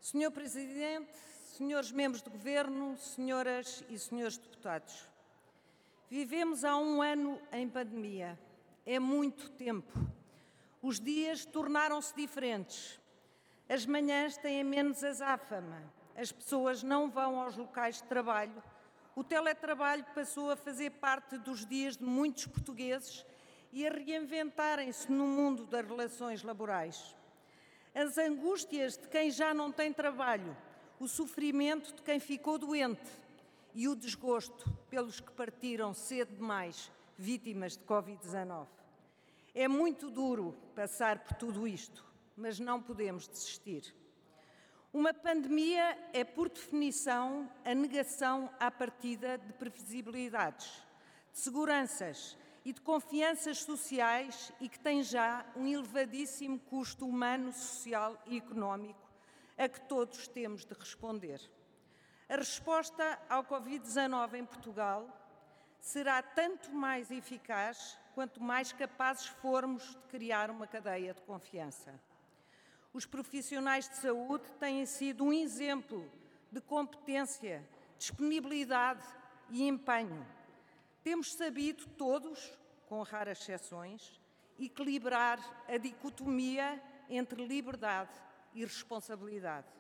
Senhor Presidente, senhores membros do Governo, senhoras e senhores deputados, vivemos há um ano em pandemia. É muito tempo. Os dias tornaram-se diferentes. As manhãs têm menos azáfama. As pessoas não vão aos locais de trabalho. O teletrabalho passou a fazer parte dos dias de muitos portugueses e a reinventarem-se no mundo das relações laborais. As angústias de quem já não tem trabalho, o sofrimento de quem ficou doente e o desgosto pelos que partiram cedo demais, vítimas de Covid-19. É muito duro passar por tudo isto, mas não podemos desistir. Uma pandemia é, por definição, a negação à partida de previsibilidades, de seguranças e de confianças sociais e que tem já um elevadíssimo custo humano, social e económico a que todos temos de responder. A resposta ao Covid-19 em Portugal será tanto mais eficaz quanto mais capazes formos de criar uma cadeia de confiança. Os profissionais de saúde têm sido um exemplo de competência, disponibilidade e empenho. Temos sabido todos, com raras exceções, equilibrar a dicotomia entre liberdade e responsabilidade.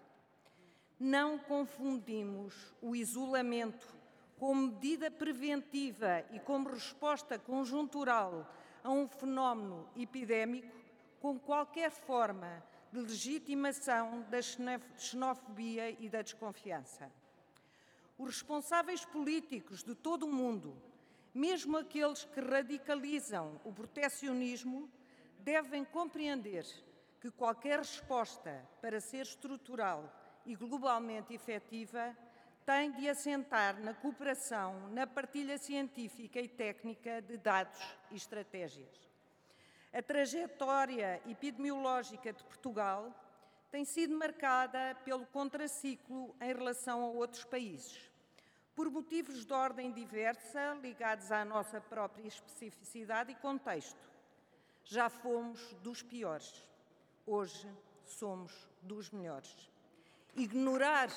Não confundimos o isolamento como medida preventiva e como resposta conjuntural a um fenómeno epidémico com qualquer forma de legitimação da xenofobia e da desconfiança. Os responsáveis políticos de todo o mundo, mesmo aqueles que radicalizam o protecionismo, devem compreender que qualquer resposta, para ser estrutural e globalmente efetiva, tem de assentar na cooperação, na partilha científica e técnica de dados e estratégias. A trajetória epidemiológica de Portugal tem sido marcada pelo contraciclo em relação a outros países, por motivos de ordem diversa, ligados à nossa própria especificidade e contexto. Já fomos dos piores, hoje somos dos melhores. Ignorar,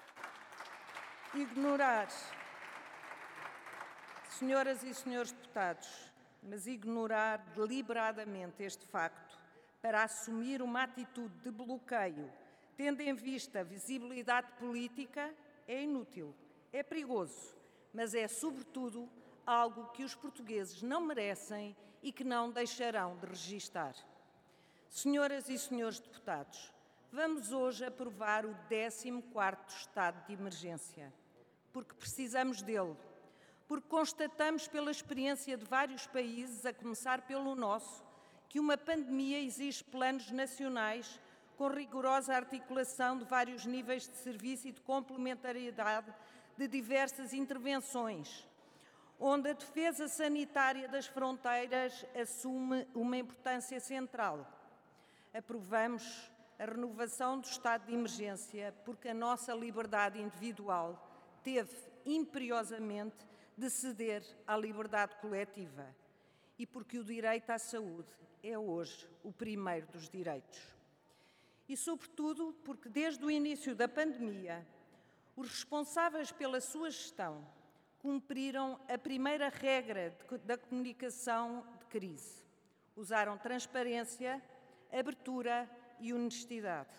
senhoras e senhores deputados, mas ignorar deliberadamente este facto para assumir uma atitude de bloqueio, tendo em vista a visibilidade política, é inútil, é perigoso, mas é, sobretudo, algo que os portugueses não merecem e que não deixarão de registar. Senhoras e senhores deputados, vamos hoje aprovar o 14º estado de emergência, porque precisamos dele, porque constatamos pela experiência de vários países, a começar pelo nosso, que uma pandemia exige planos nacionais com rigorosa articulação de vários níveis de serviço e de complementariedade de diversas intervenções, onde a defesa sanitária das fronteiras assume uma importância central. Aprovamos a renovação do estado de emergência porque a nossa liberdade individual teve imperiosamente de ceder à liberdade coletiva e porque o direito à saúde é hoje o primeiro dos direitos. E, sobretudo, porque desde o início da pandemia, os responsáveis pela sua gestão cumpriram a primeira regra da comunicação de crise. Usaram transparência, abertura e honestidade.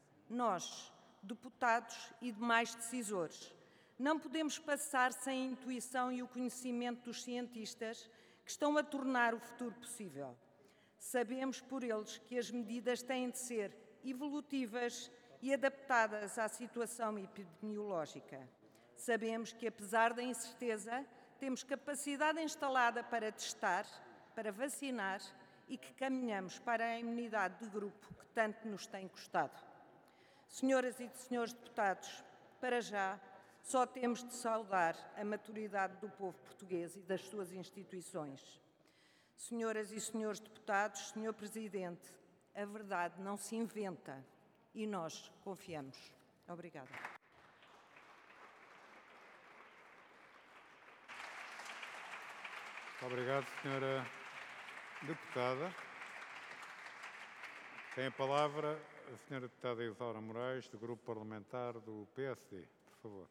Nós, deputados e demais decisores, não podemos passar sem a intuição e o conhecimento dos cientistas que estão a tornar o futuro possível. Sabemos por eles que as medidas têm de ser evolutivas e adaptadas à situação epidemiológica. Sabemos que, apesar da incerteza, temos capacidade instalada para testar, para vacinar e que caminhamos para a imunidade de grupo que tanto nos tem custado. Senhoras e senhores deputados, para já, só temos de saudar a maturidade do povo português e das suas instituições. Senhoras e senhores deputados, senhor Presidente, a verdade não se inventa e nós confiamos. Obrigada. Obrigado, senhora deputada. Tem a palavra a a senhora deputada Isaura Moraes, do Grupo Parlamentar do PSD, por favor.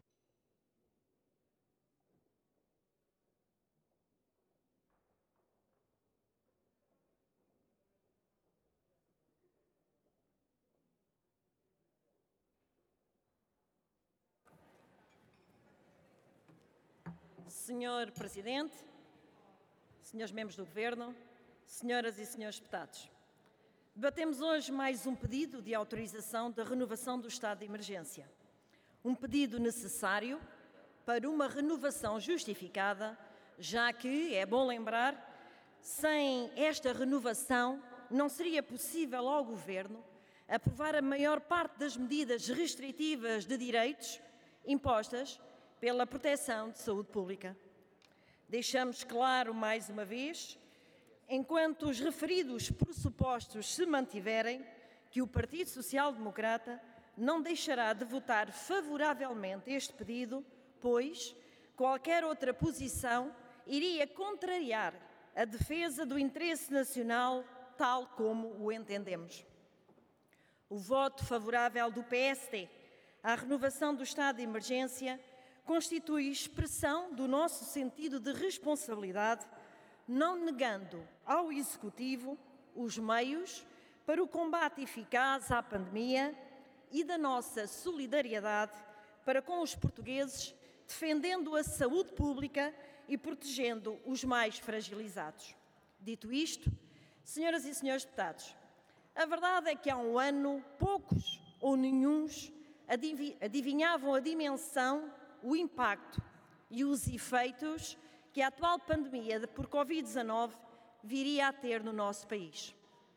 Senhor Presidente, senhores membros do Governo, senhoras e senhores deputados, debatemos hoje mais um pedido de autorização da renovação do estado de emergência. Um pedido necessário para uma renovação justificada, já que, é bom lembrar, sem esta renovação não seria possível ao Governo aprovar a maior parte das medidas restritivas de direitos impostas pela proteção de saúde pública. Deixamos claro, mais uma vez, enquanto os referidos pressupostos se mantiverem, que o Partido Social Democrata não deixará de votar favoravelmente este pedido, pois qualquer outra posição iria contrariar a defesa do interesse nacional tal como o entendemos. O voto favorável do PSD à renovação do estado de emergência constitui expressão do nosso sentido de responsabilidade, não negando ao Executivo os meios para o combate eficaz à pandemia e da nossa solidariedade para com os portugueses, defendendo a saúde pública e protegendo os mais fragilizados. Dito isto, senhoras e senhores deputados, a verdade é que há um ano poucos ou nenhuns adivinhavam a dimensão, o impacto e os efeitos que a atual pandemia por Covid-19 viria a ter no nosso país.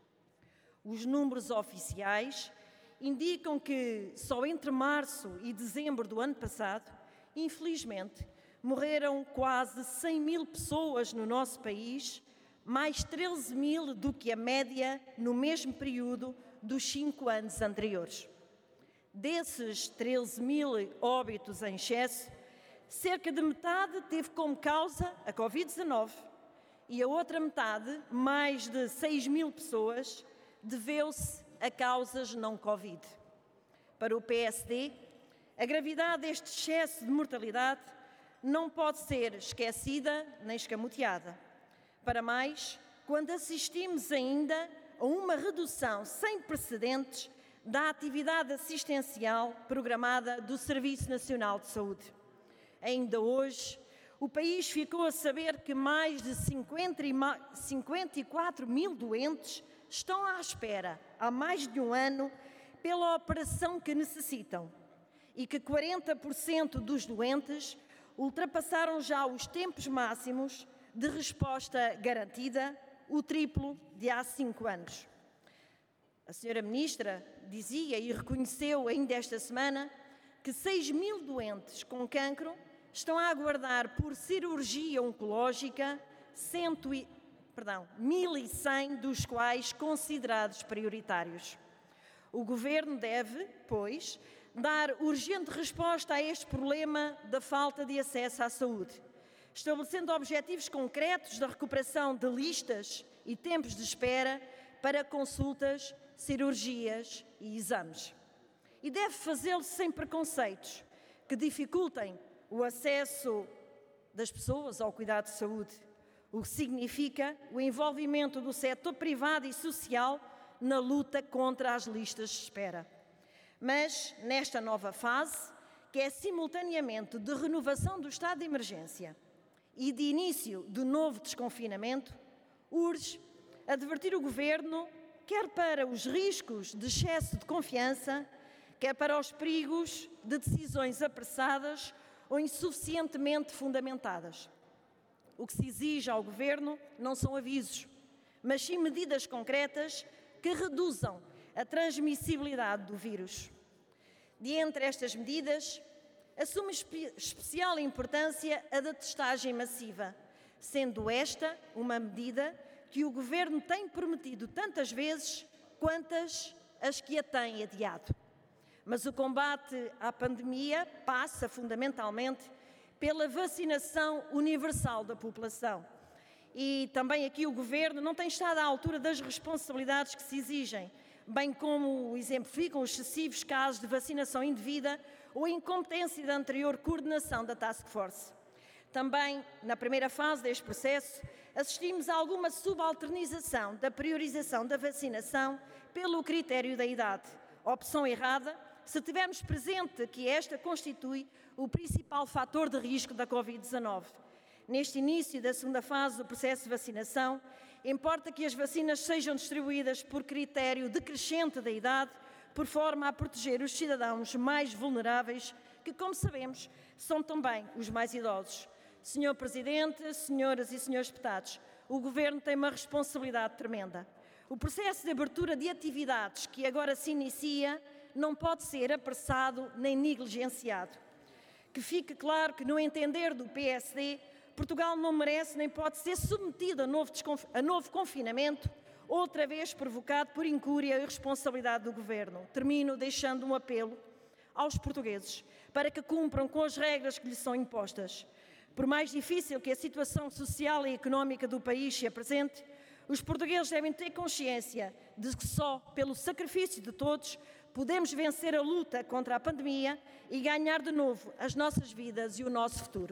Os números oficiais indicam que só entre março e dezembro do ano passado, infelizmente, morreram quase 100 mil pessoas no nosso país, mais 13 mil do que a média no mesmo período dos 5 anos anteriores. Desses 13 mil óbitos em excesso, cerca de metade teve como causa a Covid-19 e a outra metade, mais de 6 mil pessoas, deveu-se a causas não Covid. Para o PSD, a gravidade deste excesso de mortalidade não pode ser esquecida nem escamoteada. Para mais, quando assistimos ainda a uma redução sem precedentes da atividade assistencial programada do Serviço Nacional de Saúde. Ainda hoje, o país ficou a saber que mais de 54 mil doentes estão à espera, há mais de um ano, pela operação que necessitam e que 40% dos doentes ultrapassaram já os tempos máximos de resposta garantida, o triplo de há 5 anos. A senhora Ministra dizia e reconheceu ainda esta semana que 6 mil doentes com cancro estão a aguardar por cirurgia oncológica, 1.100 dos quais considerados prioritários. O Governo deve, pois, dar urgente resposta a este problema da falta de acesso à saúde, estabelecendo objetivos concretos da recuperação de listas e tempos de espera para consultas, cirurgias e exames. E deve fazê-lo sem preconceitos que dificultem o acesso das pessoas ao cuidado de saúde, o que significa o envolvimento do setor privado e social na luta contra as listas de espera. Mas, nesta nova fase, que é simultaneamente de renovação do estado de emergência e de início do novo desconfinamento, urge advertir o Governo quer para os riscos de excesso de confiança, quer para os perigos de decisões apressadas ou insuficientemente fundamentadas. O que se exige ao Governo não são avisos, mas sim medidas concretas que reduzam a transmissibilidade do vírus. De entre estas medidas, assume especial importância a da testagem massiva, sendo esta uma medida que o Governo tem prometido tantas vezes quantas as que a tem adiado. Mas o combate à pandemia passa fundamentalmente pela vacinação universal da população. E também aqui o Governo não tem estado à altura das responsabilidades que se exigem, bem como exemplificam os excessivos casos de vacinação indevida ou a incompetência da anterior coordenação da Task Force. Também, na primeira fase deste processo, assistimos a alguma subalternização da priorização da vacinação pelo critério da idade. Opção errada, se tivermos presente que esta constitui o principal fator de risco da Covid-19. Neste início da segunda fase do processo de vacinação, importa que as vacinas sejam distribuídas por critério decrescente da idade, por forma a proteger os cidadãos mais vulneráveis, que, como sabemos, são também os mais idosos. Senhor Presidente, senhoras e senhores deputados, o Governo tem uma responsabilidade tremenda. O processo de abertura de atividades que agora se inicia não pode ser apressado nem negligenciado. Que fique claro que, no entender do PSD, Portugal não merece nem pode ser submetido a novo confinamento, outra vez provocado por incúria e irresponsabilidade do Governo. Termino deixando um apelo aos portugueses para que cumpram com as regras que lhes são impostas. Por mais difícil que a situação social e económica do país se apresente, os portugueses devem ter consciência de que só pelo sacrifício de todos podemos vencer a luta contra a pandemia e ganhar de novo as nossas vidas e o nosso futuro.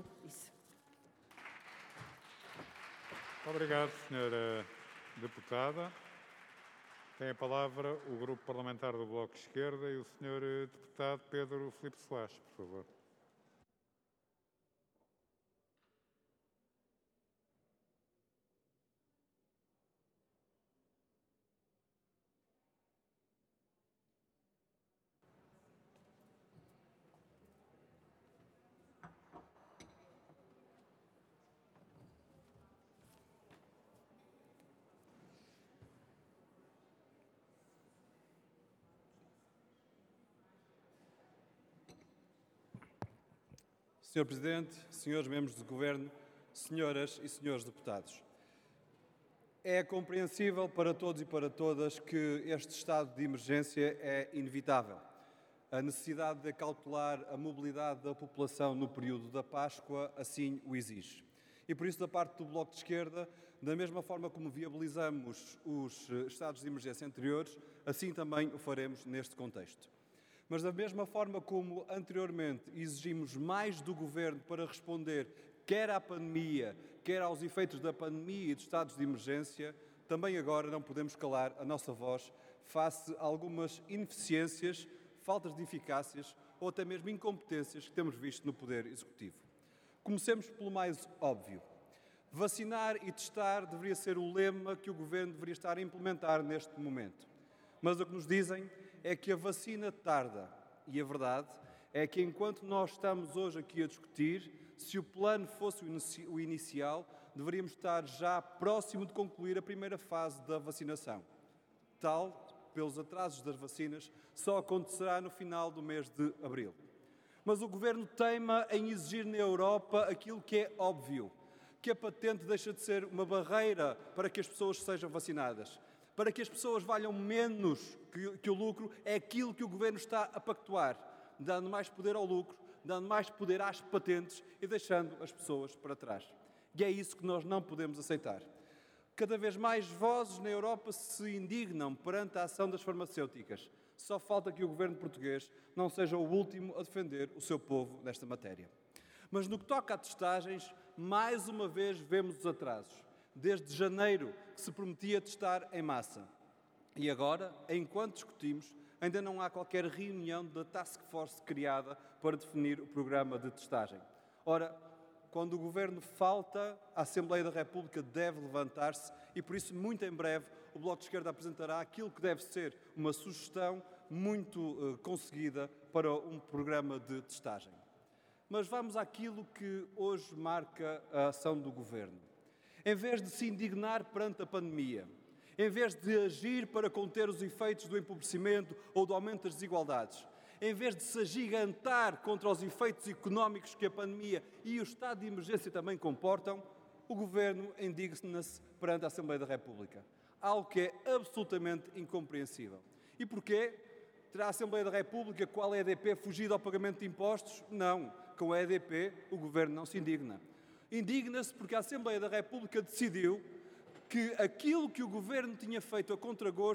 Obrigado, Sra. Deputada. Tem a palavra o Grupo Parlamentar do Bloco de Esquerda e o Sr. Deputado Pedro Filipe Soares, por favor. Sr. Presidente, senhores membros do Governo, senhoras e senhores deputados. É compreensível para todos e para todas que este estado de emergência é inevitável. A necessidade de acautelar a mobilidade da população no período da Páscoa assim o exige. E por isso, da parte do Bloco de Esquerda, da mesma forma como viabilizamos os estados de emergência anteriores, assim também o faremos neste contexto. Mas da mesma forma como anteriormente exigimos mais do Governo para responder quer à pandemia, quer aos efeitos da pandemia e dos estados de emergência, também agora não podemos calar a nossa voz face a algumas ineficiências, faltas de eficácias ou até mesmo incompetências que temos visto no Poder Executivo. Comecemos pelo mais óbvio. Vacinar e testar deveria ser o lema que o Governo deveria estar a implementar neste momento. Mas o que nos dizem é que a vacina tarda. E a verdade é que, enquanto nós estamos hoje aqui a discutir, se o plano fosse o inicial, deveríamos estar já próximo de concluir a primeira fase da vacinação. Tal, pelos atrasos das vacinas, só acontecerá no final do mês de abril. Mas o Governo teima em exigir na Europa aquilo que é óbvio, que a patente deixa de ser uma barreira para que as pessoas sejam vacinadas. Para que as pessoas valham menos que o lucro, é aquilo que o Governo está a pactuar, dando mais poder ao lucro, dando mais poder às patentes e deixando as pessoas para trás. E é isso que nós não podemos aceitar. Cada vez mais vozes na Europa se indignam perante a ação das farmacêuticas. Só falta que o Governo português não seja o último a defender o seu povo nesta matéria. Mas no que toca a testagens, mais uma vez vemos os atrasos. Desde janeiro que se prometia testar em massa. E agora, enquanto discutimos, ainda não há qualquer reunião da Task Force criada para definir o programa de testagem. Ora, quando o Governo falta, a Assembleia da República deve levantar-se e, por isso, muito em breve, o Bloco de Esquerda apresentará aquilo que deve ser uma sugestão muito conseguida para um programa de testagem. Mas vamos àquilo que hoje marca a ação do Governo. Em vez de se indignar perante a pandemia, em vez de agir para conter os efeitos do empobrecimento ou do aumento das desigualdades, em vez de se agigantar contra os efeitos económicos que a pandemia e o estado de emergência também comportam, o Governo indigna-se perante a Assembleia da República. Algo que é absolutamente incompreensível. E porquê? Terá a Assembleia da República, qual é a EDP, fugido ao pagamento de impostos? Não. Com a EDP, o Governo não se indigna. Indigna-se porque a Assembleia da República decidiu que aquilo que o Governo tinha feito a contragosto